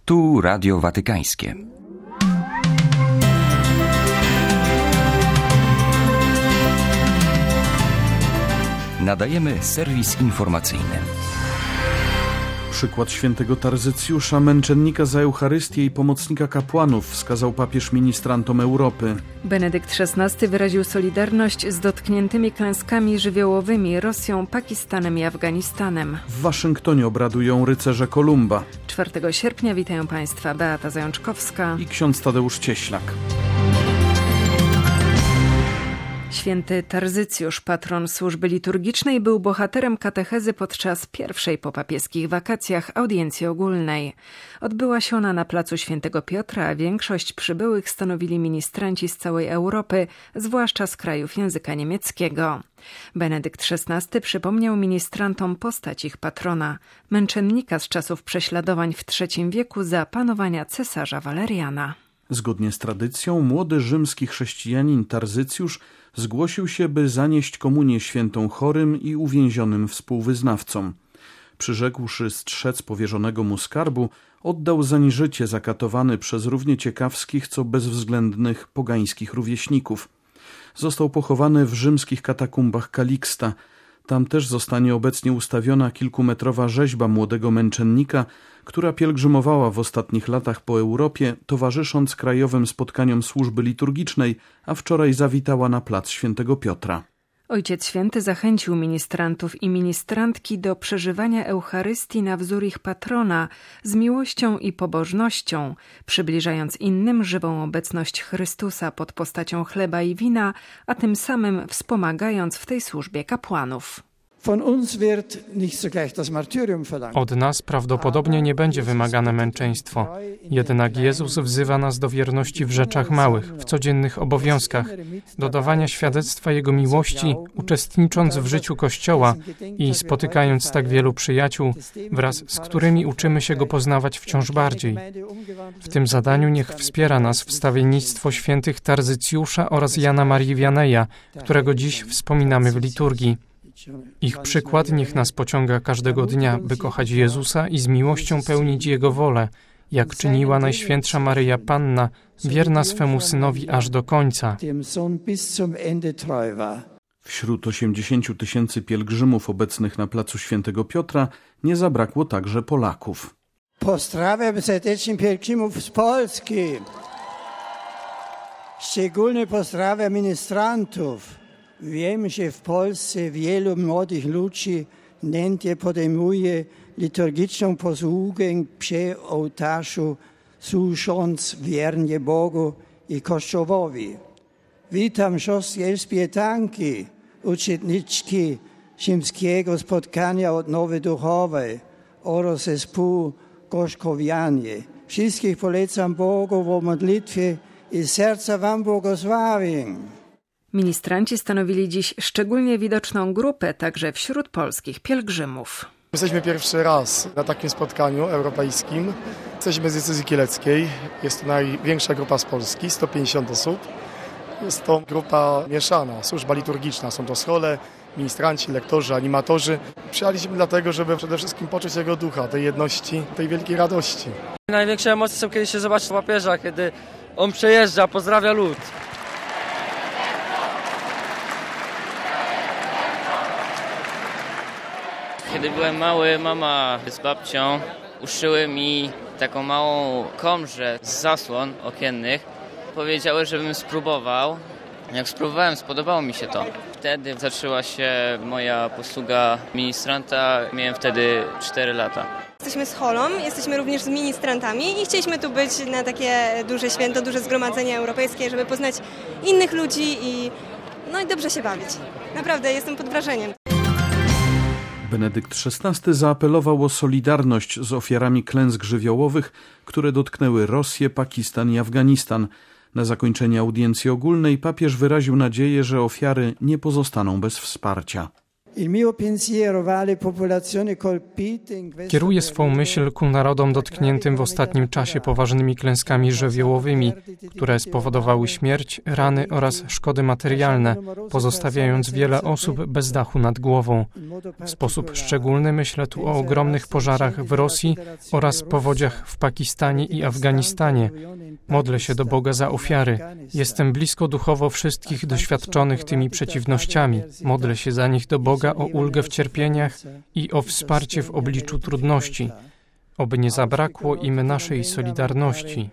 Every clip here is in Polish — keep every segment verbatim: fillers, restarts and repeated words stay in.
Tu Radio Watykańskie. Nadajemy serwis informacyjny. Przykład świętego Tarzycjusza, męczennika za Eucharystię i pomocnika kapłanów, wskazał papież ministrantom Europy. Benedykt szesnasty wyraził solidarność z dotkniętymi klęskami żywiołowymi Rosją, Pakistanem i Afganistanem. W Waszyngtonie obradują rycerze Kolumba. czwartego sierpnia witają Państwa Beata Zajączkowska i ksiądz Tadeusz Cieślak. Święty Tarzycjusz, patron służby liturgicznej, był bohaterem katechezy podczas pierwszej po papieskich wakacjach audiencji ogólnej. Odbyła się ona na placu Świętego Piotra, a większość przybyłych stanowili ministranci z całej Europy, zwłaszcza z krajów języka niemieckiego. Benedykt szesnasty przypomniał ministrantom postać ich patrona, męczennika z czasów prześladowań w trzecim wieku za panowania cesarza Waleriana. Zgodnie z tradycją młody rzymski chrześcijanin Tarzycjusz zgłosił się, by zanieść komunię świętą chorym i uwięzionym współwyznawcom. Przyrzekłszy strzec powierzonego mu skarbu, oddał zań życie zakatowany przez równie ciekawskich, co bezwzględnych pogańskich rówieśników. Został pochowany w rzymskich katakumbach Kaliksta. Tam też zostanie obecnie ustawiona kilkumetrowa rzeźba młodego męczennika, która pielgrzymowała w ostatnich latach po Europie, towarzysząc krajowym spotkaniom służby liturgicznej, a wczoraj zawitała na plac Świętego Piotra. Ojciec Święty zachęcił ministrantów i ministrantki do przeżywania Eucharystii na wzór ich patrona z miłością i pobożnością, przybliżając innym żywą obecność Chrystusa pod postacią chleba i wina, a tym samym wspomagając w tej służbie kapłanów. Od nas prawdopodobnie nie będzie wymagane męczeństwo. Jednak Jezus wzywa nas do wierności w rzeczach małych, w codziennych obowiązkach, do dawania świadectwa Jego miłości, uczestnicząc w życiu Kościoła i spotykając tak wielu przyjaciół, wraz z którymi uczymy się Go poznawać wciąż bardziej. W tym zadaniu niech wspiera nas wstawiennictwo świętych Tarzycjusza oraz Jana Marii Wianeja, którego dziś wspominamy w liturgii. Ich przykład niech nas pociąga każdego dnia, by kochać Jezusa i z miłością pełnić Jego wolę, jak czyniła Najświętsza Maryja Panna, wierna swemu Synowi aż do końca. Wśród osiemdziesięciu tysięcy pielgrzymów obecnych na placu Świętego Piotra nie zabrakło także Polaków. Pozdrawiam serdecznie pielgrzymów z Polski. Szczególnie pozdrawiam ministrantów. Wiem, że w Polsce wielu młodych ludzi nętnie podejmuje liturgiczną posługę przy ołtarzu, służąc wiernie Bogu i Kościołowi. Witam siostry Elżbietanki, uczestniczki rzymskiego spotkania odnowy duchowej oraz zespół Gorzkowianie. Wszystkich polecam Bogu w modlitwie i serca wam błogosławię. Ministranci stanowili dziś szczególnie widoczną grupę także wśród polskich pielgrzymów. Jesteśmy pierwszy raz na takim spotkaniu europejskim. Jesteśmy z diecezji kieleckiej. Jest to największa grupa z Polski, sto pięćdziesiąt osób. Jest to grupa mieszana, służba liturgiczna. Są to schole, ministranci, lektorzy, animatorzy. Przyjechaliśmy dlatego, żeby przede wszystkim poczuć Jego ducha, tej jedności, tej wielkiej radości. Największe emocje są, kiedy się zobaczy papieża, kiedy on przejeżdża, pozdrawia lud. Kiedy byłem mały, mama z babcią uszyły mi taką małą komrzę z zasłon okiennych. Powiedziały, żebym spróbował. Jak spróbowałem, spodobało mi się to. Wtedy zaczęła się moja posługa ministranta. Miałem wtedy cztery lata. Jesteśmy z Holą, jesteśmy również z ministrantami i chcieliśmy tu być na takie duże święto, duże zgromadzenie europejskie, żeby poznać innych ludzi i, no i dobrze się bawić. Naprawdę jestem pod wrażeniem. Benedykt szesnasty zaapelował o solidarność z ofiarami klęsk żywiołowych, które dotknęły Rosję, Pakistan i Afganistan. Na zakończenie audiencji ogólnej papież wyraził nadzieję, że ofiary nie pozostaną bez wsparcia. Kieruję swą myśl ku narodom dotkniętym w ostatnim czasie poważnymi klęskami żywiołowymi, które spowodowały śmierć, rany oraz szkody materialne, pozostawiając wiele osób bez dachu nad głową. W sposób szczególny myślę tu o ogromnych pożarach w Rosji oraz powodziach w Pakistanie i Afganistanie. Modlę się do Boga za ofiary. Jestem blisko duchowo wszystkich doświadczonych tymi przeciwnościami. Modlę się za nich do Boga o ulgę w cierpieniach i o wsparcie w obliczu trudności. Oby nie zabrakło im naszej solidarności.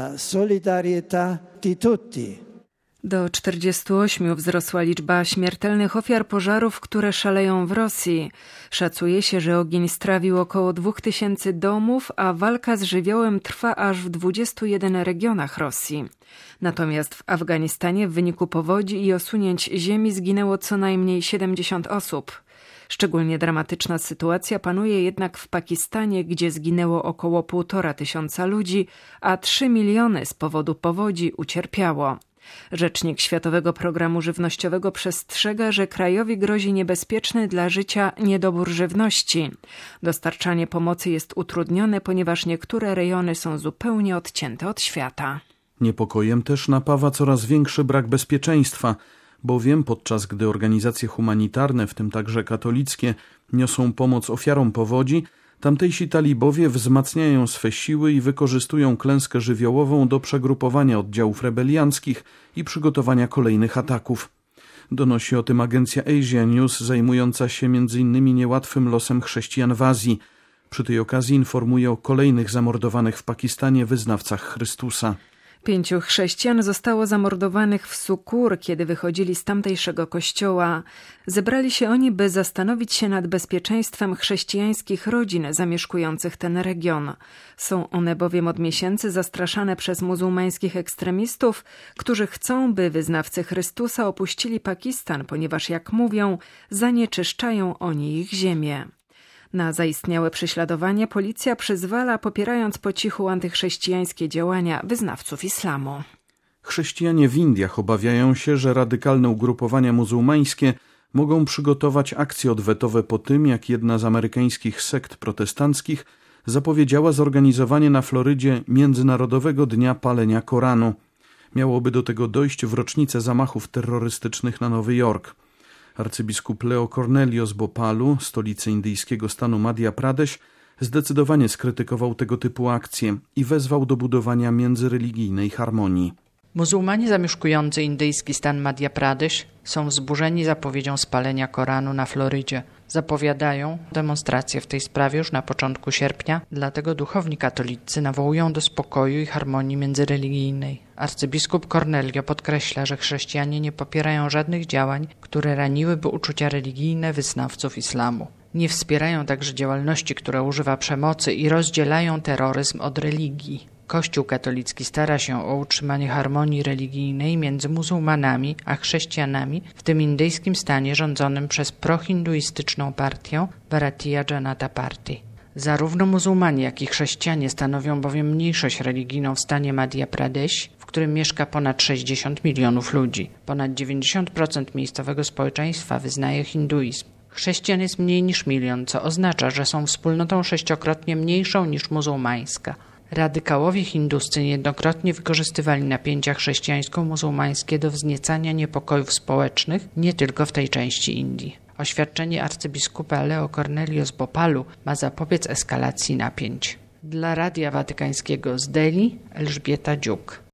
Do czterdziestu ośmiu wzrosła liczba śmiertelnych ofiar pożarów, które szaleją w Rosji. Szacuje się, że ogień strawił około dwóch tysięcy domów, a walka z żywiołem trwa aż w dwudziestu jeden regionach Rosji. Natomiast w Afganistanie w wyniku powodzi i osunięć ziemi zginęło co najmniej siedemdziesiąt osób. Szczególnie dramatyczna sytuacja panuje jednak w Pakistanie, gdzie zginęło około półtora tysiąca ludzi, a trzy miliony z powodu powodzi ucierpiało. Rzecznik Światowego Programu Żywnościowego przestrzega, że krajowi grozi niebezpieczny dla życia niedobór żywności. Dostarczanie pomocy jest utrudnione, ponieważ niektóre rejony są zupełnie odcięte od świata. Niepokojem też napawa coraz większy brak bezpieczeństwa, bowiem podczas gdy organizacje humanitarne, w tym także katolickie, niosą pomoc ofiarom powodzi, tamtejsi talibowie wzmacniają swe siły i wykorzystują klęskę żywiołową do przegrupowania oddziałów rebelianckich i przygotowania kolejnych ataków. Donosi o tym agencja Asia News, zajmująca się między innymi niełatwym losem chrześcijan w Azji. Przy tej okazji informuje o kolejnych zamordowanych w Pakistanie wyznawcach Chrystusa. Pięciu chrześcijan zostało zamordowanych w Sukur, kiedy wychodzili z tamtejszego kościoła. Zebrali się oni, by zastanowić się nad bezpieczeństwem chrześcijańskich rodzin zamieszkujących ten region. Są one bowiem od miesięcy zastraszane przez muzułmańskich ekstremistów, którzy chcą, by wyznawcy Chrystusa opuścili Pakistan, ponieważ, jak mówią, zanieczyszczają oni ich ziemię. Na zaistniałe prześladowanie policja przyzwala, popierając po cichu antychrześcijańskie działania wyznawców islamu. Chrześcijanie w Indiach obawiają się, że radykalne ugrupowania muzułmańskie mogą przygotować akcje odwetowe po tym, jak jedna z amerykańskich sekt protestanckich zapowiedziała zorganizowanie na Florydzie Międzynarodowego Dnia Palenia Koranu. Miałoby do tego dojść w rocznicę zamachów terrorystycznych na Nowy Jork. Arcybiskup Leo Cornelio z Bhopalu, stolicy indyjskiego stanu Madhya Pradesh, zdecydowanie skrytykował tego typu akcje i wezwał do budowania międzyreligijnej harmonii. Muzułmanie zamieszkujący indyjski stan Madhya Pradesh są wzburzeni zapowiedzią spalenia Koranu na Florydzie. Zapowiadają demonstracje w tej sprawie już na początku sierpnia, dlatego duchowni katolicy nawołują do spokoju i harmonii międzyreligijnej. Arcybiskup Cornelio podkreśla, że chrześcijanie nie popierają żadnych działań, które raniłyby uczucia religijne wyznawców islamu. Nie wspierają także działalności, która używa przemocy i rozdzielają terroryzm od religii. Kościół katolicki stara się o utrzymanie harmonii religijnej między muzułmanami a chrześcijanami w tym indyjskim stanie rządzonym przez prohinduistyczną partię Bharatiya Janata Party. Zarówno muzułmanie, jak i chrześcijanie stanowią bowiem mniejszość religijną w stanie Madhya Pradesh, w którym mieszka ponad sześćdziesiąt milionów ludzi. Ponad dziewięćdziesiąt procent miejscowego społeczeństwa wyznaje hinduizm. Chrześcijan jest mniej niż milion, co oznacza, że są wspólnotą sześciokrotnie mniejszą niż muzułmańska. Radykałowie hinduscy niejednokrotnie wykorzystywali napięcia chrześcijańsko-muzułmańskie do wzniecania niepokojów społecznych nie tylko w tej części Indii. Oświadczenie arcybiskupa Leo Cornelio z Bhopalu ma zapobiec eskalacji napięć. Dla Radia Watykańskiego z Delhi Elżbieta Dziuk.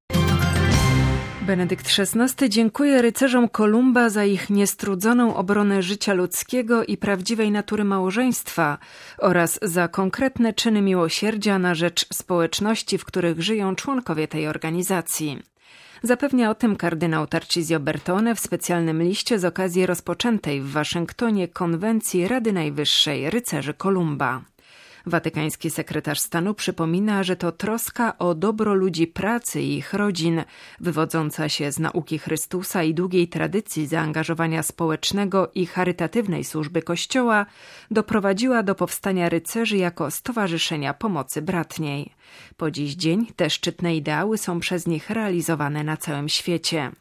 Benedykt szesnasty dziękuje rycerzom Kolumba za ich niestrudzoną obronę życia ludzkiego i prawdziwej natury małżeństwa oraz za konkretne czyny miłosierdzia na rzecz społeczności, w których żyją członkowie tej organizacji. Zapewnia o tym kardynał Tarcisio Bertone w specjalnym liście z okazji rozpoczętej w Waszyngtonie konwencji Rady Najwyższej Rycerzy Kolumba. Watykański sekretarz stanu przypomina, że to troska o dobro ludzi pracy i ich rodzin, wywodząca się z nauki Chrystusa i długiej tradycji zaangażowania społecznego i charytatywnej służby Kościoła, doprowadziła do powstania rycerzy jako stowarzyszenia pomocy bratniej. Po dziś dzień te szczytne ideały są przez nich realizowane na całym świecie.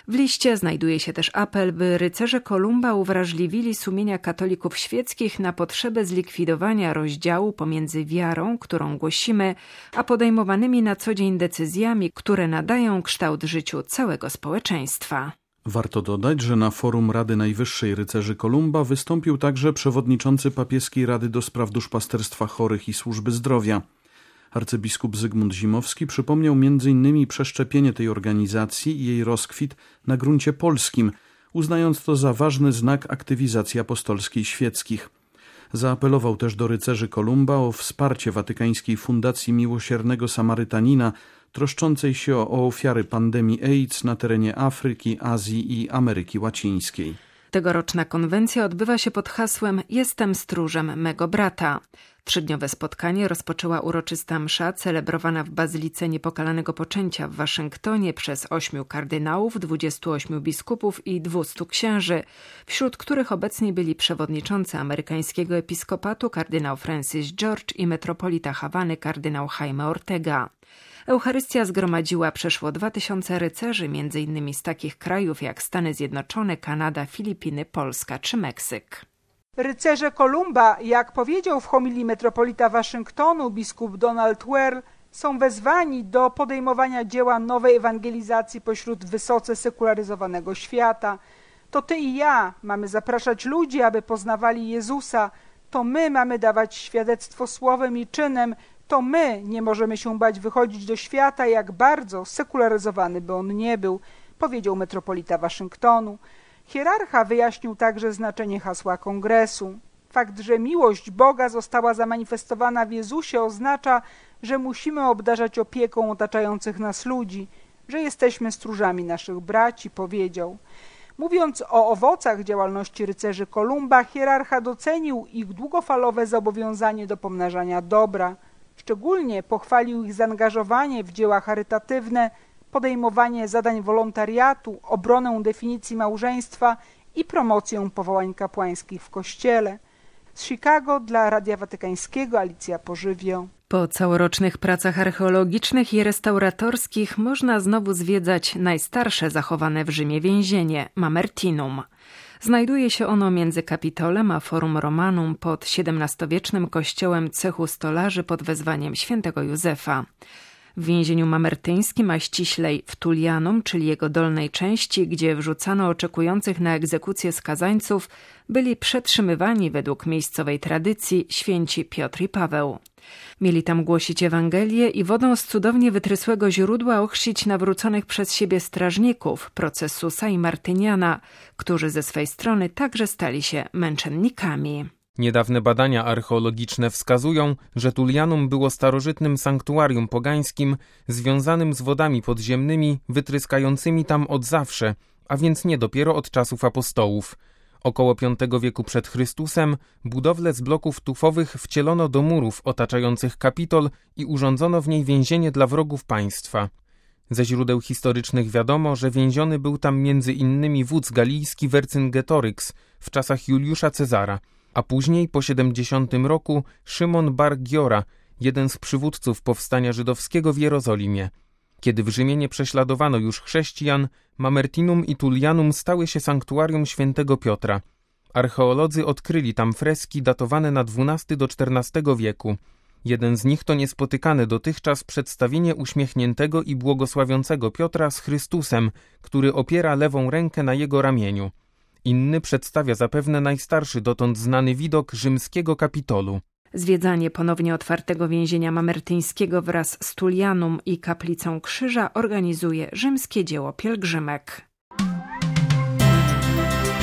W liście znajduje się też apel, by rycerze Kolumba uwrażliwili sumienia katolików świeckich na potrzebę zlikwidowania rozdziału pomiędzy wiarą, którą głosimy, a podejmowanymi na co dzień decyzjami, które nadają kształt życiu całego społeczeństwa. Warto dodać, że na forum Rady Najwyższej Rycerzy Kolumba wystąpił także przewodniczący papieskiej Rady do spraw duszpasterstwa chorych i służby zdrowia. Arcybiskup Zygmunt Zimowski przypomniał między innymi przeszczepienie tej organizacji i jej rozkwit na gruncie polskim, uznając to za ważny znak aktywizacji apostolskiej świeckich. Zaapelował też do rycerzy Kolumba o wsparcie Watykańskiej Fundacji Miłosiernego Samarytanina, troszczącej się o ofiary pandemii AIDS na terenie Afryki, Azji i Ameryki Łacińskiej. Tegoroczna konwencja odbywa się pod hasłem „Jestem stróżem mego brata”. Trzydniowe spotkanie rozpoczęła uroczysta msza celebrowana w Bazylice Niepokalanego Poczęcia w Waszyngtonie przez ośmiu kardynałów, dwudziestu ośmiu biskupów i dwustu księży, wśród których obecni byli przewodniczący amerykańskiego episkopatu kardynał Francis George i metropolita Hawany kardynał Jaime Ortega. Eucharystia zgromadziła przeszło dwa tysiące rycerzy, między innymi z takich krajów jak Stany Zjednoczone, Kanada, Filipiny, Polska czy Meksyk. Rycerze Kolumba, jak powiedział w homilii metropolita Waszyngtonu biskup Donald Wehrle, są wezwani do podejmowania dzieła nowej ewangelizacji pośród wysoce sekularyzowanego świata. To ty i ja mamy zapraszać ludzi, aby poznawali Jezusa. To my mamy dawać świadectwo słowem i czynem. To my nie możemy się bać wychodzić do świata, jak bardzo sekularyzowany by on nie był, powiedział metropolita Waszyngtonu. Hierarcha wyjaśnił także znaczenie hasła kongresu. Fakt, że miłość Boga została zamanifestowana w Jezusie, oznacza, że musimy obdarzać opieką otaczających nas ludzi, że jesteśmy stróżami naszych braci, powiedział. Mówiąc o owocach działalności rycerzy Kolumba, hierarcha docenił ich długofalowe zobowiązanie do pomnażania dobra. Szczególnie pochwalił ich zaangażowanie w dzieła charytatywne, podejmowanie zadań wolontariatu, obronę definicji małżeństwa i promocję powołań kapłańskich w Kościele. Z Chicago dla Radia Watykańskiego Alicja Pożywio. Po całorocznych pracach archeologicznych i restauratorskich można znowu zwiedzać najstarsze zachowane w Rzymie więzienie, Mamertinum. Znajduje się ono między Kapitolem a Forum Romanum pod siedemnastowiecznym kościołem cechu stolarzy pod wezwaniem świętego Józefa. W więzieniu mamertyńskim, a ściślej w Tullianum, czyli jego dolnej części, gdzie wrzucano oczekujących na egzekucję skazańców, byli przetrzymywani według miejscowej tradycji święci Piotr i Paweł. Mieli tam głosić Ewangelię i wodą z cudownie wytrysłego źródła ochrzcić nawróconych przez siebie strażników, Procesusa i Martyniana, którzy ze swej strony także stali się męczennikami. Niedawne badania archeologiczne wskazują, że Tullianum było starożytnym sanktuarium pogańskim związanym z wodami podziemnymi wytryskającymi tam od zawsze, a więc nie dopiero od czasów apostołów. Około piątego wieku przed Chrystusem budowlę z bloków tufowych wcielono do murów otaczających Kapitol i urządzono w niej więzienie dla wrogów państwa. Ze źródeł historycznych wiadomo, że więziony był tam między innymi wódz galijski Vercingetorix w czasach Juliusza Cezara, a później po siedemdziesiątym roku Szymon bar Giora, jeden z przywódców powstania żydowskiego w Jerozolimie. Kiedy w Rzymie nie prześladowano już chrześcijan, Mamertinum i Tullianum stały się sanktuarium świętego Piotra. Archeolodzy odkryli tam freski datowane na dwunastego do czternastego wieku. Jeden z nich to niespotykane dotychczas przedstawienie uśmiechniętego i błogosławiącego Piotra z Chrystusem, który opiera lewą rękę na jego ramieniu. Inny przedstawia zapewne najstarszy dotąd znany widok rzymskiego Kapitolu. Zwiedzanie ponownie otwartego więzienia mamertyńskiego wraz z Tullianum i Kaplicą Krzyża organizuje Rzymskie Dzieło Pielgrzymek.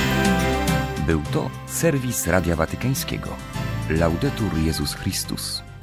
Był to serwis Radia Watykańskiego. Laudetur Jezus Chrystus.